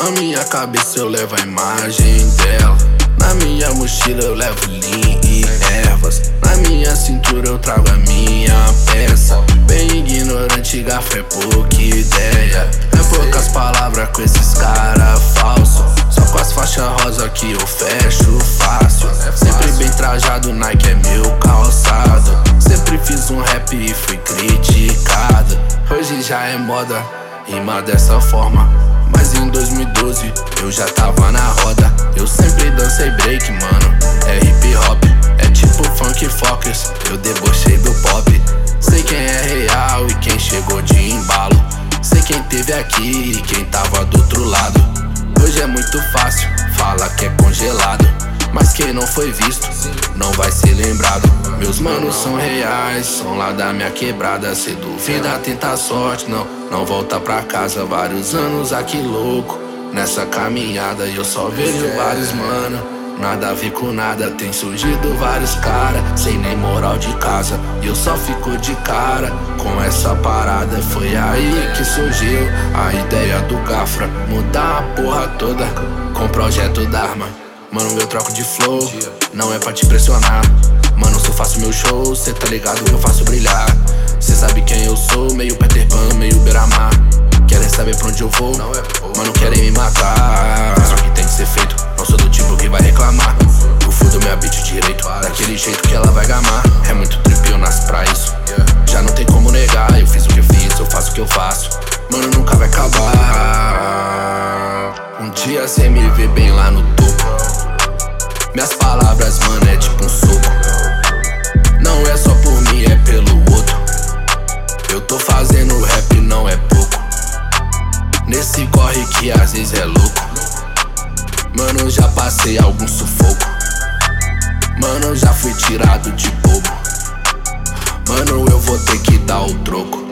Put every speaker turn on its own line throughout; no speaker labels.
Na minha cabeça eu levo a imagem dela. Na minha mochila eu levo lean e ervas. Na minha cintura eu trago a minha peça. Bem ignorante, gafa é pouca ideia. É poucas palavras com esses cara falso. Só com as faixas rosa que eu fecho fácil. Sempre bem trajado, Nike é meu calçado. Sempre fiz um rap e fui criticado. Hoje já é moda rimar dessa forma, mas em 2012 eu já tava na roda. Eu sempre dancei break, mano, é hip hop. É tipo funk focus, eu debochei do pop. Sei quem é real e quem chegou de embalo. Sei quem teve aqui e quem tava do outro lado. Hoje é muito fácil, fala que é congelado, mas quem não foi visto não vai ser lembrado. Meus manos são reais, são lá da minha quebrada. Cê duvida, tenta a sorte, não volta pra casa. Vários anos aqui louco, nessa caminhada, e eu só vejo vários mano, nada a ver com nada. Tem surgido vários cara, sem nem moral de casa, e eu só fico de cara com essa parada. Foi aí que surgiu a ideia do Gafra, mudar a porra toda com o projeto Dharma. Mano, eu troco de flow, não é pra te impressionar. Mano, se eu faço meu show, cê tá ligado que eu faço brilhar. Cê sabe quem eu sou, meio Peter Pan, meio Beira-Mar. Querem saber pra onde eu vou, mano, querem me matar. Só que tem que ser feito, não sou do tipo que vai reclamar. Eu fudo minha beat direito, daquele jeito que ela vai gamar. É muito trip, eu nasci pra isso, já não tem como negar. Eu fiz o que eu fiz, eu faço o que eu faço, mano, nunca vai acabar. Um dia cê me vê bem lá no topo. Minhas palavras, mano, é tipo um soco. Não é só por mim, é pelo outro. Eu tô fazendo rap, não é pouco. Nesse corre que às vezes é louco. Mano, já passei algum sufoco. Mano, já fui tirado de bobo. Mano, eu vou ter que dar o troco.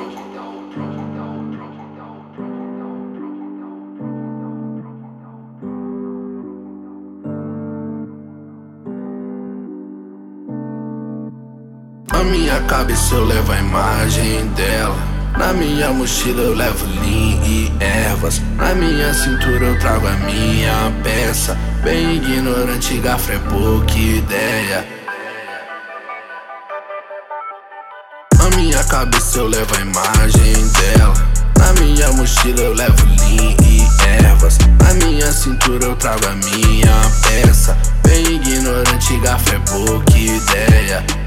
Na minha cabeça eu levo a imagem dela. Na minha mochila eu levo lean e ervas. Na minha cintura eu trago a minha peça. Bem ignorante, gafa é pouca ideia. Na minha cabeça eu levo a imagem dela. Na minha mochila eu levo lean e ervas. Na minha cintura eu trago a minha peça. Bem ignorante, gafa é pouca ideia.